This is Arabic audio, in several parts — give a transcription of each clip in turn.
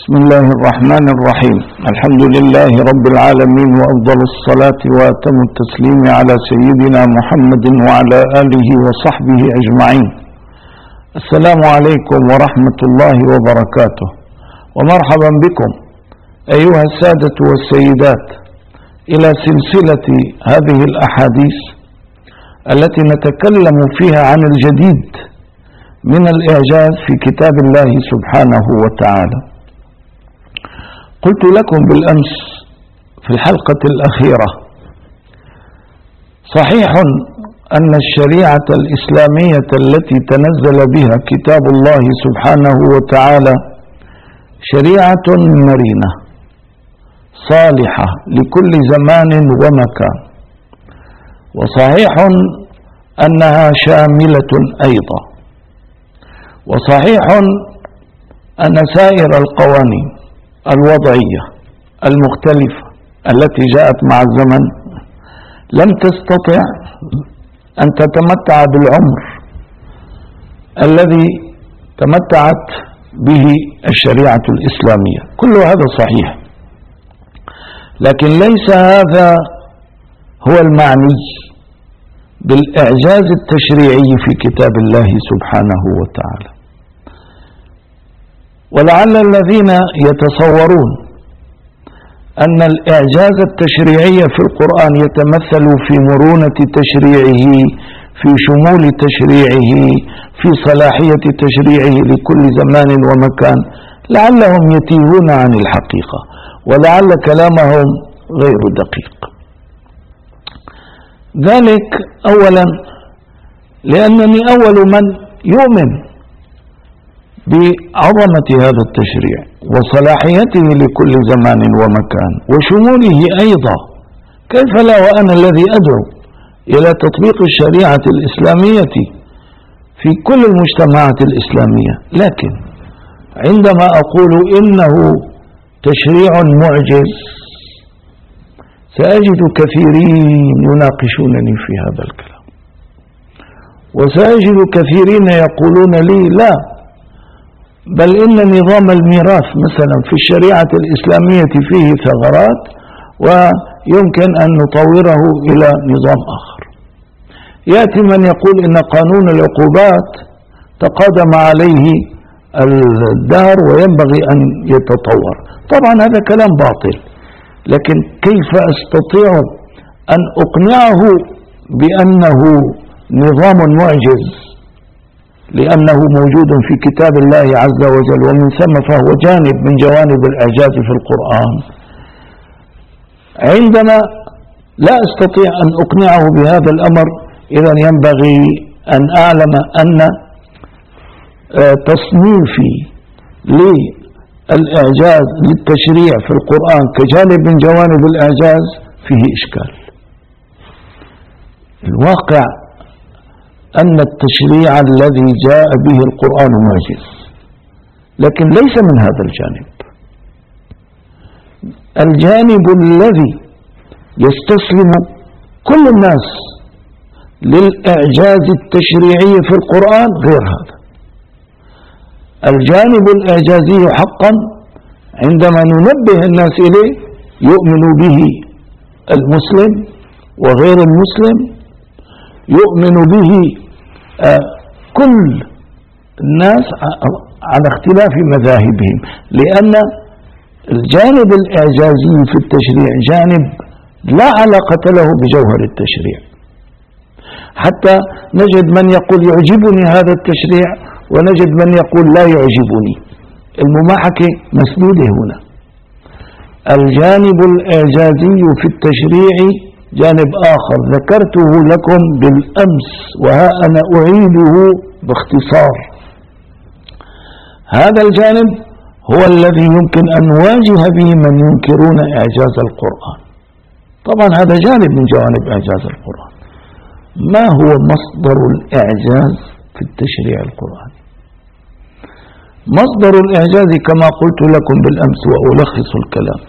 بسم الله الرحمن الرحيم. الحمد لله رب العالمين، وأفضل الصلاة وأتم التسليم على سيدنا محمد وعلى آله وصحبه أجمعين. السلام عليكم ورحمة الله وبركاته، ومرحبا بكم أيها السادة والسيدات إلى سلسلة هذه الأحاديث التي نتكلم فيها عن الجديد من الإعجاز في كتاب الله سبحانه وتعالى. قلت لكم بالأمس في الحلقة الأخيرة: صحيح أن الشريعة الإسلامية التي تنزل بها كتاب الله سبحانه وتعالى شريعة مرنة صالحة لكل زمان ومكان، وصحيح أنها شاملة أيضا، وصحيح أن سائر القوانين الوضعية المختلفة التي جاءت مع الزمن لم تستطع أن تتمتع بالعمر الذي تمتعت به الشريعة الإسلامية. كل هذا صحيح، لكن ليس هذا هو المعني بالإعجاز التشريعي في كتاب الله سبحانه وتعالى. ولعل الذين يتصورون أن الإعجاز التشريعي في القرآن يتمثل في مرونة تشريعه، في شمول تشريعه، في صلاحية تشريعه لكل زمان ومكان، لعلهم يتيهون عن الحقيقة، ولعل كلامهم غير دقيق. ذلك أولا لأنني أول من يؤمن بعظمة هذا التشريع وصلاحيته لكل زمان ومكان وشموله أيضا. كيف لا وأنا الذي أدعو إلى تطبيق الشريعة الإسلامية في كل المجتمعات الإسلامية، لكن عندما أقول إنه تشريع معجز سأجد كثيرين يناقشونني في هذا الكلام، وسأجد كثيرين يقولون لي: لا، بل إن نظام الميراث مثلا في الشريعة الإسلامية فيه ثغرات ويمكن أن نطوره إلى نظام آخر. يأتي من يقول إن قانون العقوبات تقادم عليه الدهر وينبغي أن يتطور. طبعا هذا كلام باطل، لكن كيف أستطيع أن أقنعه بأنه نظام معجز لأنه موجود في كتاب الله عز وجل، ومن ثم فهو جانب من جوانب الإعجاز في القرآن؟ عندما لا أستطيع أن أقنعه بهذا الأمر، إذن ينبغي أن أعلم أن تصنيفي للإعجاز للتشريع في القرآن كجانب من جوانب الإعجاز فيه إشكال. الواقع أن التشريع الذي جاء به القرآن معجز، لكن ليس من هذا الجانب. الجانب الذي يستسلم كل الناس للإعجاز التشريعي في القرآن غير هذا. الجانب الإعجازي حقا عندما ننبه الناس إليه يؤمن به المسلم وغير المسلم، يؤمن به كل الناس على اختلاف مذاهبهم، لأن الجانب الإعجازي في التشريع جانب لا علاقة له بجوهر التشريع. حتى نجد من يقول يعجبني هذا التشريع، ونجد من يقول لا يعجبني. المماحكة مسدودة هنا. الجانب الإعجازي في التشريع جانب آخر ذكرته لكم بالأمس، وها أنا أعيده باختصار. هذا الجانب هو الذي يمكن أن نواجه به من ينكرون إعجاز القرآن. طبعا هذا جانب من جوانب إعجاز القرآن. ما هو مصدر الإعجاز في التشريع القرآني؟ مصدر الإعجاز كما قلت لكم بالأمس وألخص الكلام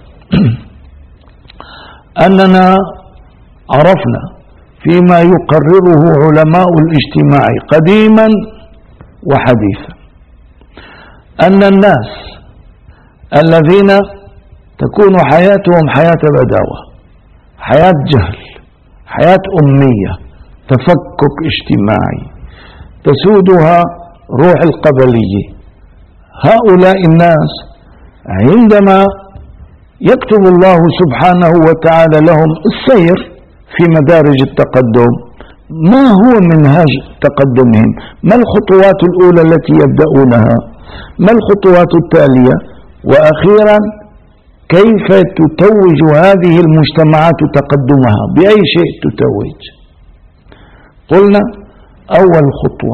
أننا عرفنا فيما يقرره علماء الاجتماع قديما وحديثا أن الناس الذين تكون حياتهم حياة بداوة، حياة جهل، حياة أمية، تفكك اجتماعي تسودها روح القبلية. هؤلاء الناس عندما يكتب الله سبحانه وتعالى لهم السير في مدارج التقدم، ما هو منهاج تقدمهم؟ ما الخطوات الأولى التي يبدأونها؟ ما الخطوات التالية؟ وأخيرا كيف تتوج هذه المجتمعات تقدمها؟ بأي شيء تتوج؟ قلنا أول خطوة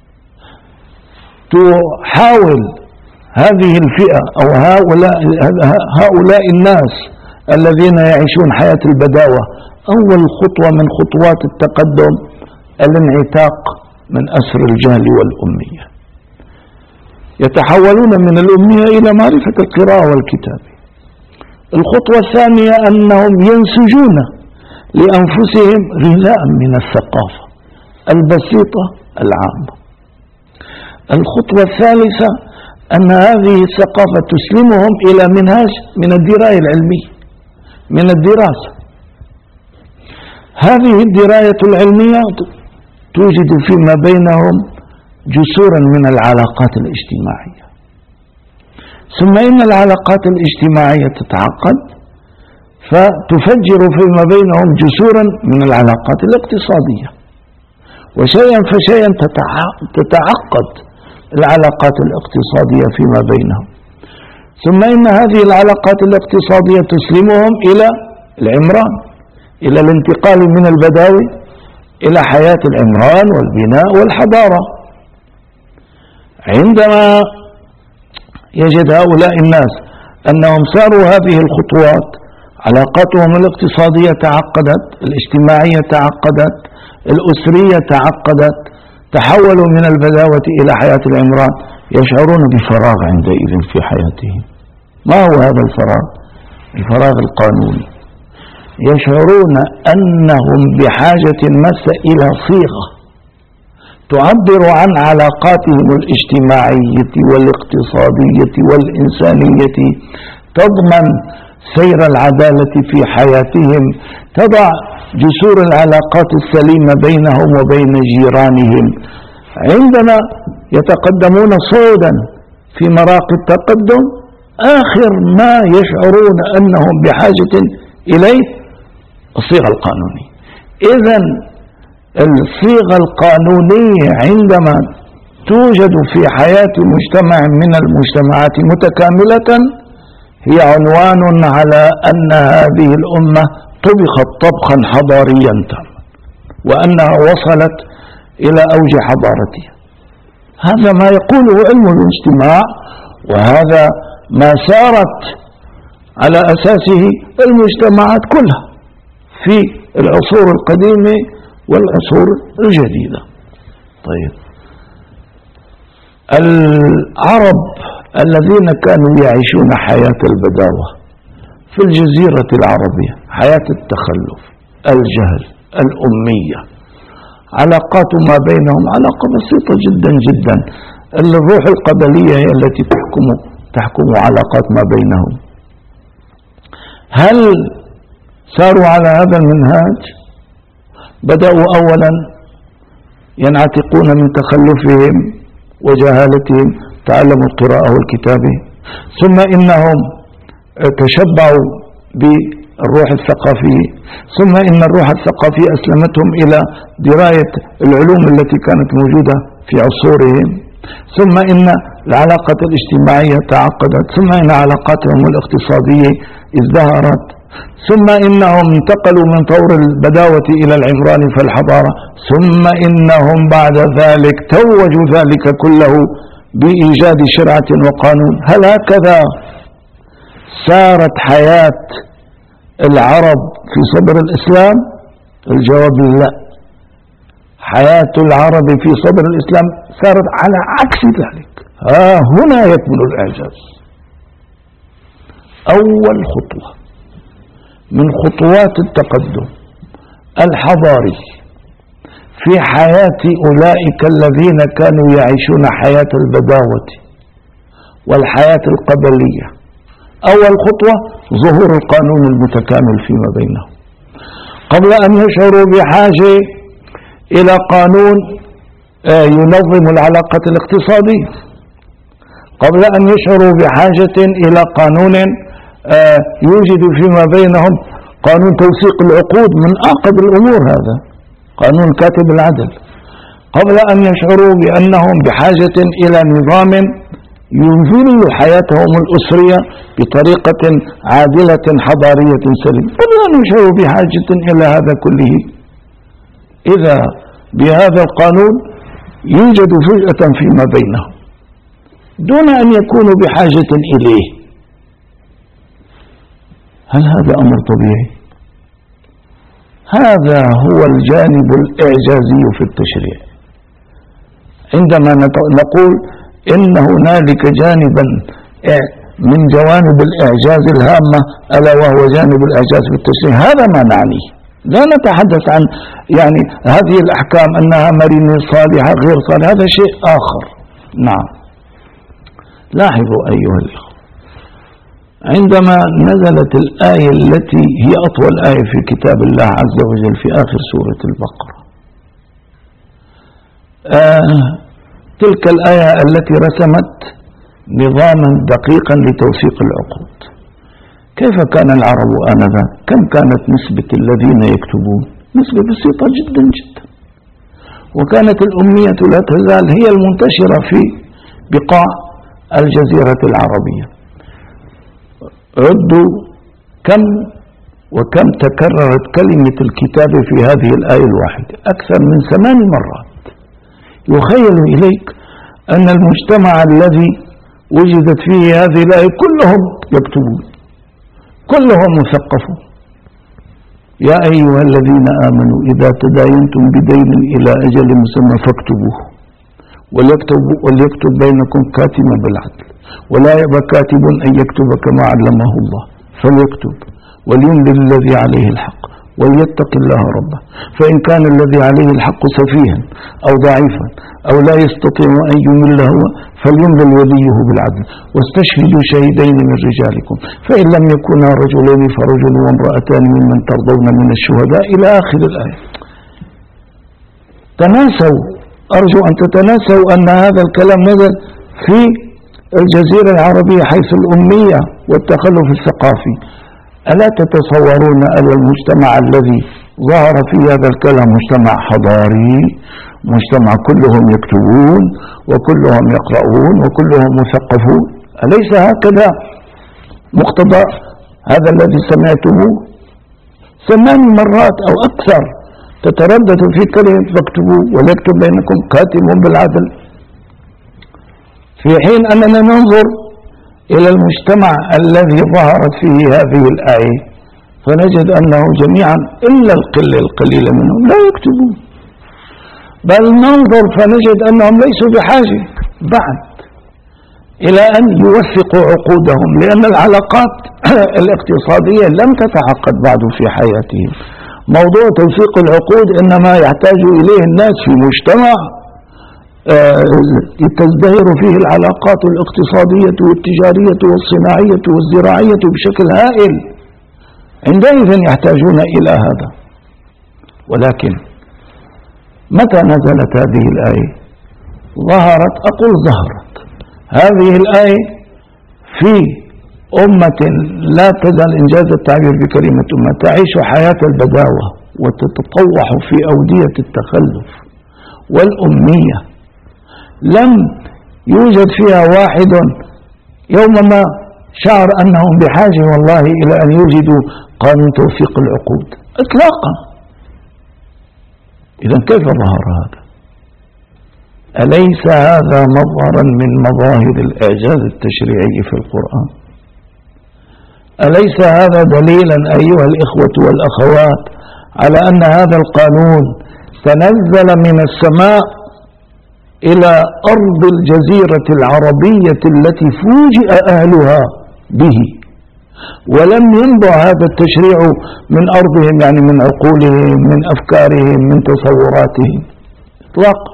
تحاول هذه الفئة أو هؤلاء الناس الذين يعيشون حياة البداوة، أول خطوة من خطوات التقدم الانعتاق من أسر الجهل والأمية، يتحولون من الأمية إلى معرفة القراءة والكتابة. الخطوة الثانية أنهم ينسجون لأنفسهم غذاء من الثقافة البسيطة العامة. الخطوة الثالثة أن هذه الثقافة تسلمهم إلى منهاج من الدراية العلمية، من الدراسة. هذه الدراية العلمية توجد فيما بينهم جسورا من العلاقات الاجتماعية، ثم إن العلاقات الاجتماعية تتعقد فتفجر فيما بينهم جسورا من العلاقات الاقتصادية، وشيئا فشيئا تتعقد العلاقات الاقتصادية فيما بينهم، ثم إن هذه العلاقات الاقتصادية تسلمهم إلى العمران، إلى الانتقال من البداوي إلى حياة العمران والبناء والحضارة. عندما يجد هؤلاء الناس أنهم ساروا هذه الخطوات، علاقاتهم الاقتصادية تعقدت، الاجتماعية تعقدت، الأسرية تعقدت، تحولوا من البداوة إلى حياة العمران، يشعرون بفراغ عندئذ في حياتهم. ما هو هذا الفراغ؟ الفراغ القانوني. يشعرون أنهم بحاجة ماسة إلى صيغة تعبر عن علاقاتهم الاجتماعية والاقتصادية والإنسانية، تضمن سير العدالة في حياتهم، تضع جسور العلاقات السليمة بينهم وبين جيرانهم. عندما يتقدمون صعودا في مراقي التقدم، آخر ما يشعرون أنهم بحاجة إليه الصيغة القانونية. إذن الصيغة القانونية عندما توجد في حياة مجتمع من المجتمعات متكاملة هي عنوان على أن هذه الأمة طبخت طبخا حضاريا تاما، وأنها وصلت إلى أوج حضارتها. هذا ما يقوله علم الاجتماع، وهذا ما سارت على أساسه المجتمعات كلها في العصور القديمة والعصور الجديدة. طيب، العرب الذين كانوا يعيشون حياة البداوة في الجزيرة العربية، حياة التخلف، الجهل، الأمية، علاقات ما بينهم علاقة بسيطة جدا جدا. الروح القبلية هي التي تحكم علاقات ما بينهم. هل ساروا على هذا المنهاج؟ بدأوا أولا ينعتقون من تخلفهم وجهالتهم، تعلموا القراءة والكتابة، ثم إنهم تشبعوا بالروح الثقافية، ثم إن الروح الثقافية أسلمتهم إلى دراية العلوم التي كانت موجودة في عصورهم، ثم إن العلاقة الاجتماعية تعقدت، ثم إن علاقاتهم الاقتصادية ازدهرت، ثم إنهم انتقلوا من طور البداوة إلى العمران فالحضارة، ثم إنهم بعد ذلك توجوا ذلك كله بإيجاد شرعة وقانون. هل هكذا سارت حياة العرب في صدر الإسلام؟ الجواب لا. حياة العرب في صدر الإسلام سارت على عكس ذلك. هنا يكمن الإعجاز. أول خطوة من خطوات التقدم الحضاري في حياة أولئك الذين كانوا يعيشون حياة البداوة والحياة القبلية أول خطوة ظهور القانون المتكامل فيما بينهم، قبل أن يشعروا بحاجة إلى قانون ينظم العلاقة الاقتصادية، قبل أن يشعروا بحاجة إلى قانون يوجد فيما بينهم قانون توثيق العقود من أعقد الأمور، هذا قانون كاتب العدل، قبل أن يشعروا بأنهم بحاجة إلى نظام ينظم حياتهم الأسرية بطريقة عادلة حضارية سليمة، قبل أن يشعروا بحاجة إلى هذا كله، إذا بهذا القانون يوجد فجأة فيما بينهم دون أن يكونوا بحاجة إليه. هل هذا أمر طبيعي؟ هذا هو الجانب الإعجازي في التشريع. عندما نقول إن هنالك جانبا من جوانب الإعجاز الهامة ألا وهو جانب الإعجاز في التشريع، هذا ما نعنيه. لا نتحدث عن يعني هذه الأحكام أنها مرنة صالحة غير صالحة، هذا شيء آخر. نعم، لاحظوا أيها الأخوة، عندما نزلت الآية التي هي أطول آية في كتاب الله عز وجل في آخر سورة البقرة، تلك الآية التي رسمت نظاما دقيقا لتوثيق العقود، كيف كان العرب آنذاك؟ كم كانت نسبة الذين يكتبون؟ نسبة بسيطة جدا جدا، وكانت الأمية لا تزال هي المنتشرة في بقاع الجزيرة العربية. عدوا كم وكم تكررت كلمة الكتابة في هذه الآية الواحدة أكثر من 8 مرات. يخيل إليك أن المجتمع الذي وجدت فيه هذه الآية كلهم يكتبون، كلهم مثقفون. يا أيها الذين آمنوا إذا تداينتم بدين إلى أجل مسمى فاكتبوه وليكتب بينكم كاتبا بالعدل ولا يأبى كاتب أن يكتب كما علمه الله فليكتب وليملل الذي عليه الحق وليتق الله ربه، فإن كان الذي عليه الحق سفيها أو ضعيفا أو لا يستطيع أن يمل هو فليملل وليه بالعدل واستشهدوا شهيدين من رجالكم فإن لم يكونا رجلين فرجل وامرأتان ممن ترضون من الشهداء إلى آخر الآية. تناسوا، أرجو أن تتناسوا أن هذا الكلام نزل في الجزيرة العربية حيث الأمية والتخلف الثقافي. ألا تتصورون أن المجتمع الذي ظهر في هذا الكلام مجتمع حضاري، مجتمع كلهم يكتبون وكلهم يقرؤون وكلهم مثقفون؟ أليس هكذا مقتضى هذا الذي سمعتموه 8 مرات أو أكثر تتردد في كلمة فاكتبوا وليكتب بينكم كاتب بالعدل، في حين أننا ننظر إلى المجتمع الذي ظهرت فيه هذه الآية فنجد أنه جميعا إلا القلة القليلة منهم لا يكتبون، بل ننظر فنجد أنهم ليسوا بحاجة بعد إلى أن يوثقوا عقودهم، لأن العلاقات الاقتصادية لم تتعقد بعد في حياتهم. موضوع توثيق العقود إنما يحتاج إليه الناس في مجتمع تزدهر فيه العلاقات الاقتصادية والتجارية والصناعية والزراعية بشكل هائل، عندئذ يحتاجون إلى هذا. ولكن متى نزلت هذه الآية؟ ظهرت هذه الآية في أمة لا تزال إنجاز التعبير بكلمة أمة تعيش حياة البداوة وتتطوح في أودية التخلف والأمية، لم يوجد فيها واحد يوم ما شعر أنهم بحاجة والله إلى أن يوجدوا قانون توثيق العقود إطلاقا. إذن كيف ظهر هذا؟ أليس هذا مظهرا من مظاهر الإعجاز التشريعي في القرآن؟ أليس هذا دليلا أيها الإخوة والأخوات على أن هذا القانون تنزل من السماء إلى أرض الجزيرة العربية التي فوجئ أهلها به، ولم ينبع هذا التشريع من أرضهم، يعني من عقولهم، من أفكارهم، من تصوراتهم إطلاقا.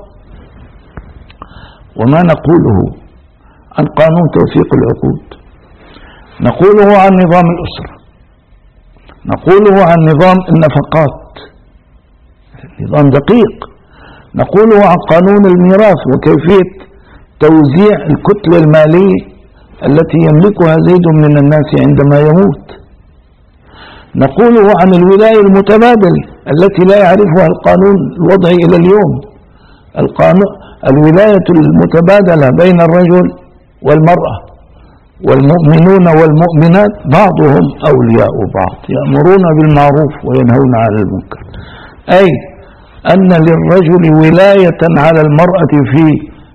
وما نقوله عن قانون توثيق العقود نقوله عن نظام الأسرة، نقوله عن نظام النفقات، نظام دقيق، نقوله عن قانون الميراث وكيفية توزيع الكتلة المالية التي يملكها زيد من الناس عندما يموت، نقوله عن الولاية المتبادلة التي لا يعرفها القانون الوضعي إلى اليوم، الولاية المتبادلة بين الرجل والمرأة، والمؤمنون والمؤمنات بعضهم أولياء بعض يأمرون بالمعروف وينهون عن المنكر، أي أن للرجل ولاية على المرأة في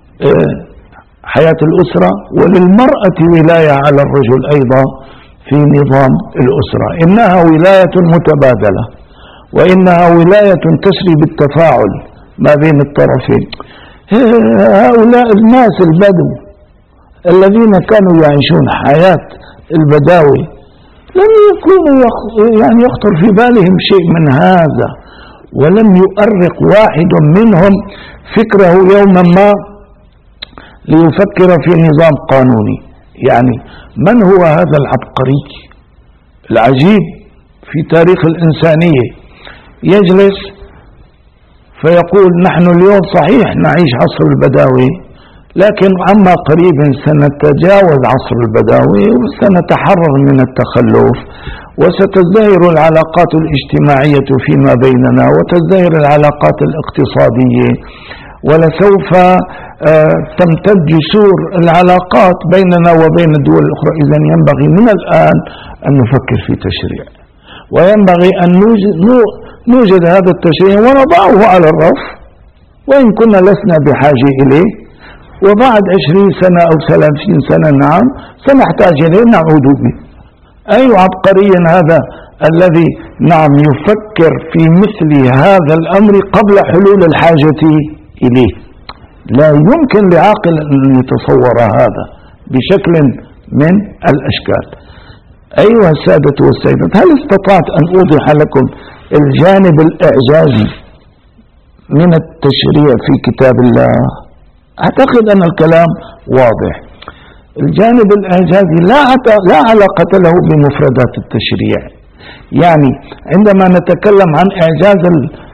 حياة الأسرة، وللمرأة ولاية على الرجل أيضا في نظام الأسرة. إنها ولاية متبادلة، وإنها ولاية تسري بالتفاعل ما بين الطرفين. هؤلاء الناس البدو الذين كانوا يعيشون حياة البداوي لم يكونوا يخطر في بالهم شيء من هذا، ولم يؤرق واحد منهم فكره يوما ما ليفكر في نظام قانوني. يعني من هو هذا العبقري العجيب في تاريخ الإنسانية يجلس فيقول نحن اليوم صحيح نعيش عصر البداوي، لكن عما قريب سنتجاوز عصر البداوي وسنتحرر من التخلف، وستزدهر العلاقات الاجتماعية فيما بيننا، وتزدهر العلاقات الاقتصادية، ولسوف تمتد جسور العلاقات بيننا وبين الدول الأخرى. إذن ينبغي من الآن أن نفكر في تشريع، وينبغي أن نوجد هذا التشريع ونضعه على الرف وإن كنا لسنا بحاجة إليه، وبعد 20 سنة أو 30 سنة نعم سنحتاج إليه نعود به. أي عبقري هذا الذي نعم يفكر في مثل هذا الأمر قبل حلول الحاجة إليه. لا يمكن لعاقل أن يتصور هذا بشكل من الأشكال. أيها السادة والسيدات، هل استطعت أن أوضح لكم الجانب الإعجازي من التشريع في كتاب الله؟ أعتقد أن الكلام واضح. الجانب الإعجازي لا علاقة له بمفردات التشريع. يعني عندما نتكلم عن إعجاز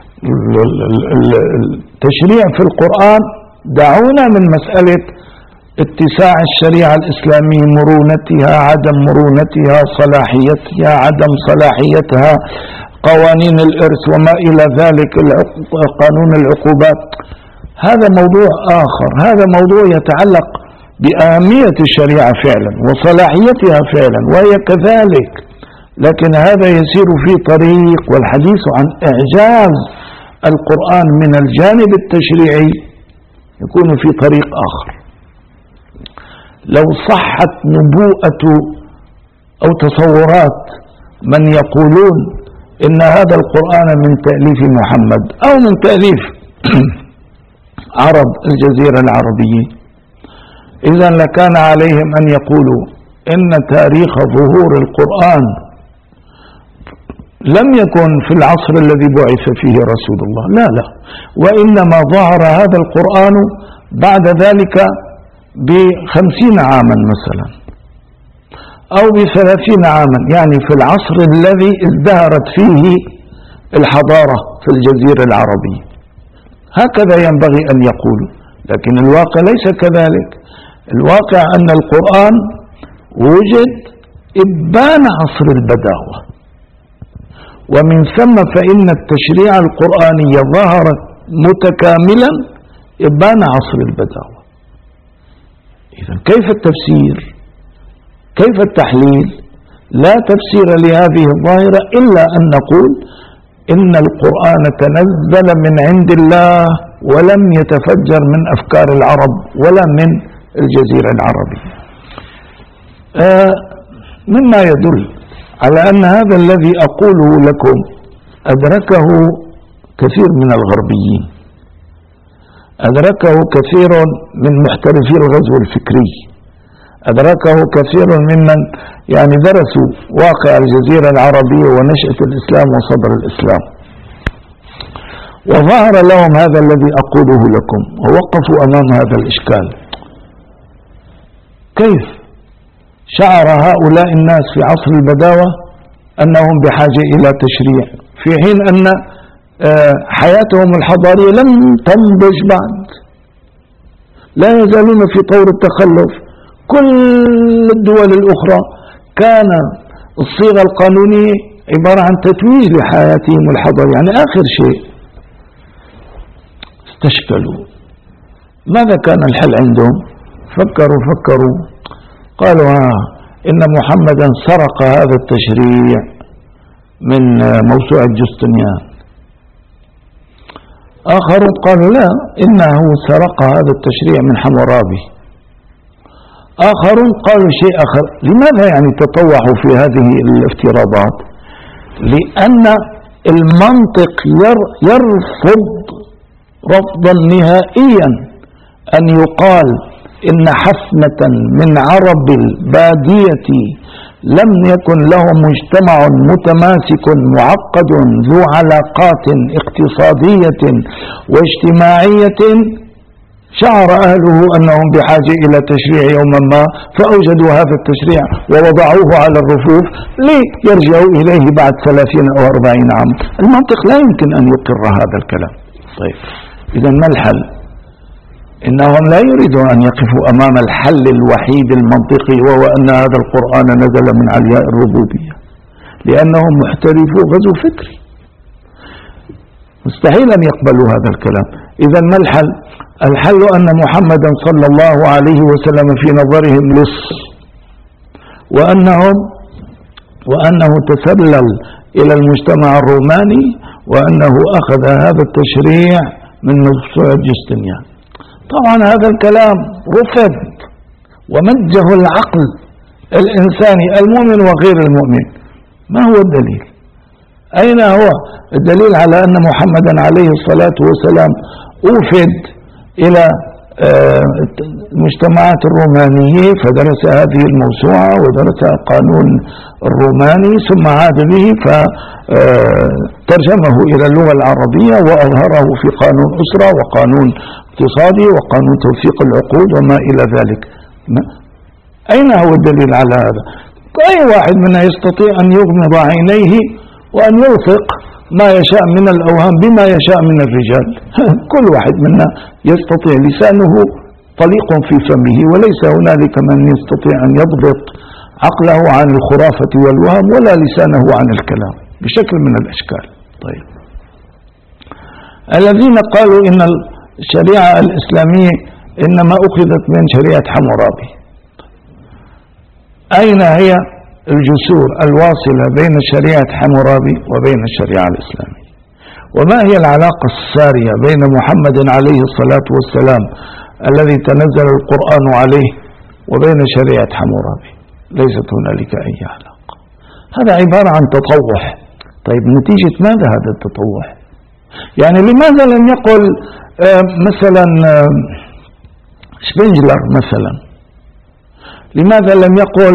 التشريع في القرآن، دعونا من مسألة اتساع الشريعة الإسلامية، مرونتها، عدم مرونتها، صلاحيتها، عدم صلاحيتها، قوانين الإرث وما إلى ذلك، قانون العقوبات. هذا موضوع آخر، هذا موضوع يتعلق بأهمية الشريعة فعلا وصلاحيتها فعلا وهي كذلك، لكن هذا يسير في طريق، والحديث عن إعجاز القرآن من الجانب التشريعي يكون في طريق آخر. لو صحت نبوءة أو تصورات من يقولون إن هذا القرآن من تأليف محمد أو من تأليف عرب الجزيرة العربية، إذن لكان عليهم أن يقولوا إن تاريخ ظهور القرآن لم يكن في العصر الذي بعث فيه رسول الله، لا، وإنما ظهر هذا القرآن بعد ذلك ب50 عاما مثلا أو ب30 عاما، يعني في العصر الذي ازدهرت فيه الحضارة في الجزيرة العربية. هكذا ينبغي أن يقولوا، لكن الواقع ليس كذلك. الواقع أن القرآن وجد إبان عصر البداوة، ومن ثم فإن التشريع القرآني ظهر متكاملا إبان عصر البداوة. إذن كيف التفسير؟ كيف التحليل؟ لا تفسير لهذه الظاهرة إلا أن نقول إن القرآن تنزل من عند الله ولم يتفجر من أفكار العرب ولا من الجزيرة العربية، مما يدل على أن هذا الذي أقوله لكم أدركه كثير من الغربيين، أدركه كثير من محترفي الغزو الفكري، أدركه كثير ممن يعني درسوا واقع الجزيرة العربية ونشأة الإسلام وصدر الإسلام، وظهر لهم هذا الذي أقوله لكم ووقفوا أمام هذا الإشكال. كيف شعر هؤلاء الناس في عصر البداوة أنهم بحاجة إلى تشريع، في حين أن حياتهم الحضارية لم تنضج بعد، لا يزالون في طور التخلف. كل الدول الأخرى كان الصيغة القانونية عبارة عن تتويج لحياتهم الحضارية، يعني آخر شيء. استشكلوا ماذا كان الحل عندهم؟ فكروا قالوا إن محمدا سرق هذا التشريع من موسوعة جستنيان. آخرون قالوا لا، إنه سرق هذا التشريع من حمورابي. آخرون قالوا شيء آخر. لماذا يعني تطوعوا في هذه الافتراضات؟ لأن المنطق يرفض رفضا نهائيا أن يقال إن حفنة من عرب البادية لم يكن لهم مجتمع متماسك معقد ذو علاقات اقتصادية واجتماعية شعر أهله أنهم بحاجة إلى تشريع يوما ما، فأوجدوا هذا التشريع ووضعوه على الرفوف ليرجعوا إليه بعد 30 أو 40 عام. المنطق لا يمكن أن يقر هذا الكلام. طيب إذا ما الحل؟ إنهم لا يريدون أن يقفوا أمام الحل الوحيد المنطقي، وهو أن هذا القرآن نزل من علياء الربوبية، لأنهم محترفو غزو فكري، مستحيل أن يقبلوا هذا الكلام. إذا ما الحل؟ الحل أن محمدا صلى الله عليه وسلم في نظرهم لص، وأنه تسلل إلى المجتمع الروماني، وأنه أخذ هذا التشريع من موسوعة جستنيان. طبعا هذا الكلام رفض ومجه العقل الإنساني المؤمن وغير المؤمن. ما هو الدليل؟ أين هو الدليل على أن محمدا عليه الصلاة والسلام أوفد إلى المجتمعات الرومانية فدرس هذه الموسوعة ودرس القانون الروماني، ثم عاد به فترجمه إلى اللغة العربية وأظهره في قانون أسرة وقانون اقتصادي وقانون توثيق العقود وما إلى ذلك. أين هو الدليل على هذا؟ أي واحد منا يستطيع أن يغمض عينيه وأن يوثق ما يشاء من الأوهام بما يشاء من الرجال. كل واحد منا يستطيع، لسانه طليق في فمه، وليس هنالك من يستطيع أن يضبط عقله عن الخرافة والوهم ولا لسانه عن الكلام بشكل من الأشكال. طيب الذين قالوا إن الشريعة الإسلامية إنما أخذت من شريعة حمورابي، أين هي الجسور الواصلة بين شريعة حمورابي وبين الشريعة الإسلامية؟ وما هي العلاقة السارية بين محمد عليه الصلاة والسلام الذي تنزل القرآن عليه وبين شريعة حمورابي؟ ليست هنالك أي علاقة. هذا عبارة عن تطوع. طيب نتيجة ماذا هذا التطوع؟ يعني لماذا لم يقل مثلا شبنجلر مثلا، لماذا لم يقل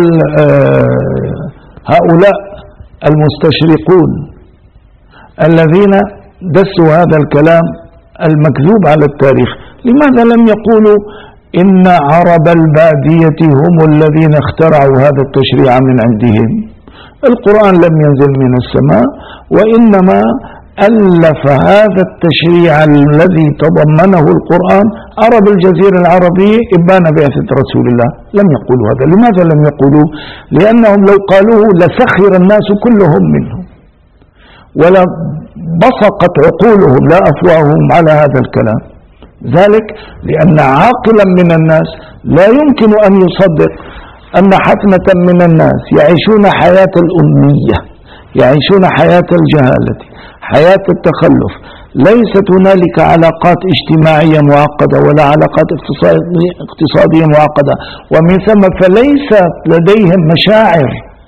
هؤلاء المستشرقون الذين دسوا هذا الكلام المكذوب على التاريخ، لماذا لم يقولوا إن عرب البادية هم الذين اخترعوا هذا التشريع من عندهم؟ القرآن لم ينزل من السماء، وإنما ألف هذا التشريع الذي تضمنه القرآن عرب الجزيرة العربية إبان بعثة رسول الله. لم يقولوا هذا. لماذا لم يقولوا؟ لأنهم لو قالوه لسخر الناس كلهم منهم ولا بصقت عقولهم لا أفواههم على هذا الكلام. ذلك لأن عاقلا من الناس لا يمكن أن يصدق أن حفنة من الناس يعيشون حياة الأمية، يعيشون حياة الجهالة، حياة التخلف، ليست هنالك علاقات اجتماعية معقدة ولا علاقات اقتصادية معقدة، ومن ثم فليس لديهم مشاعر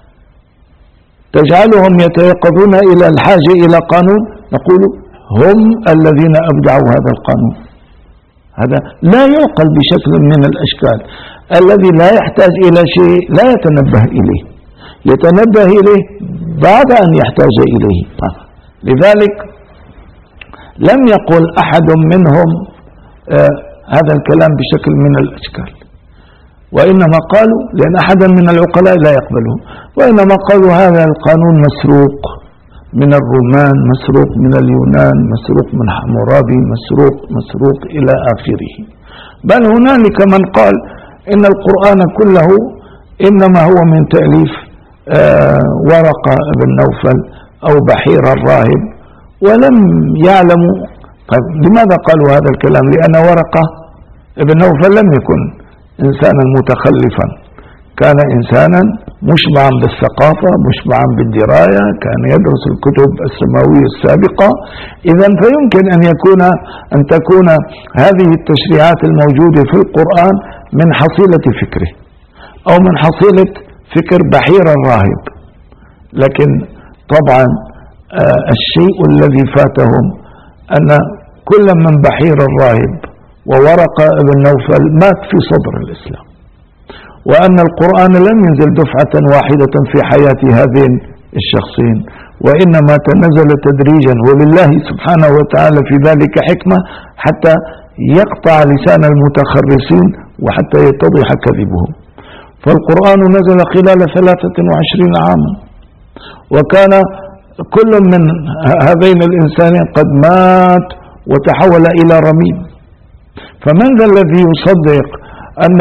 تجعلهم يتيقظون إلى الحاجة إلى قانون. نقول هم الذين أبدعوا هذا القانون. هذا لا يعقل بشكل من الأشكال. الذي لا يحتاج إلى شيء لا يتنبه إليه، يتنبه إليه بعد أن يحتاج إليه. لذلك لم يقل أحد منهم هذا الكلام بشكل من الأشكال. وإنما قالوا لأن أحدا من العقلاء لا يقبله، وإنما قالوا هذا القانون مسروق من الرومان، مسروق من اليونان، مسروق من حمورابي، مسروق إلى آخره. بل هنالك من قال إن القرآن كله إنما هو من تأليف ورقة بن نوفل أو بحير الراهب، ولم يعلموا. طيب لماذا قالوا هذا الكلام؟ لأن ورقة بن نوفل لم يكن إنسانا متخلفا، كان إنسانا مشبعا بالثقافة، مشبعا بالدراية، كان يدرس الكتب السماوية السابقة. إذن فيمكن أن تكون هذه التشريعات الموجودة في القرآن من حصيلة فكره أو من حصيلة فكر بحير الراهب. لكن طبعا الشيء الذي فاتهم أن كل من بحير الراهب وورقة بن نوفل مات في صدر الإسلام، وأن القرآن لم ينزل دفعة واحدة في حياة هذين الشخصين، وإنما تنزل تدريجا، ولله سبحانه وتعالى في ذلك حكمة حتى يقطع لسان المتخرسين وحتى يتضح كذبهم. فالقرآن نزل خلال 23 عاما، وكان كل من هذين الإنسانين قد مات وتحول إلى رميم. فمن ذا الذي يصدق أن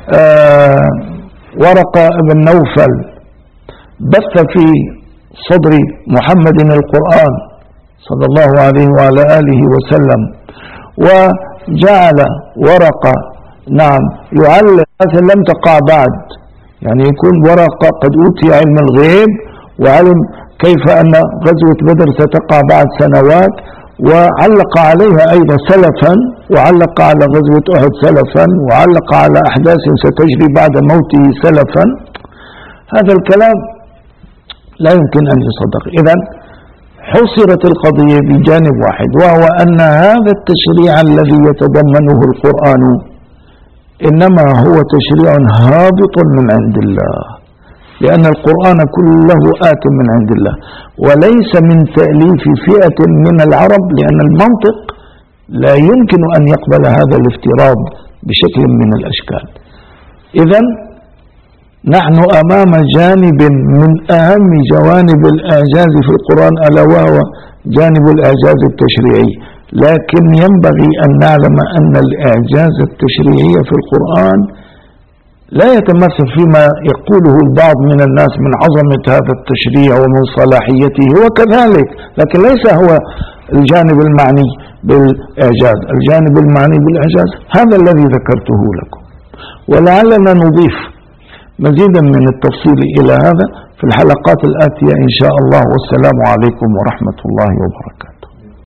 ورقة بن نوفل بث في صدر محمد القرآن صلى الله عليه وعلى آله وسلم، وجعل ورقة يعلم لم تقع بعد، يعني يكون ورقة قد أوتي علم الغيب وعلم كيف أن غزوة بدر ستقع بعد سنوات، وعلق عليها أيضا سلفا، وعلق على غزوة أحد سلفا، وعلق على أحداث ستجري بعد موته سلفا. هذا الكلام لا يمكن أن يصدق. إذن حصرت القضية بجانب واحد، وهو أن هذا التشريع الذي يتضمنه القرآن إنما هو تشريع هابط من عند الله، لأن القرآن كله آت من عند الله وليس من تأليف فئة من العرب، لأن المنطق لا يمكن أن يقبل هذا الافتراض بشكل من الأشكال. إذن نحن أمام جانب من أهم جوانب الإعجاز في القرآن، ألا وهو جانب الإعجاز التشريعي. لكن ينبغي أن نعلم أن الإعجاز التشريعي في القرآن لا يتمثل فيما يقوله البعض من الناس من عظمة هذا التشريع ومن صلاحيته، هو كذلك، لكن ليس هو الجانب المعني بالإعجاز. الجانب المعني بالإعجاز هذا الذي ذكرته لكم، ولعلنا نضيف مزيدا من التفصيل إلى هذا في الحلقات الآتية إن شاء الله. والسلام عليكم ورحمة الله وبركاته.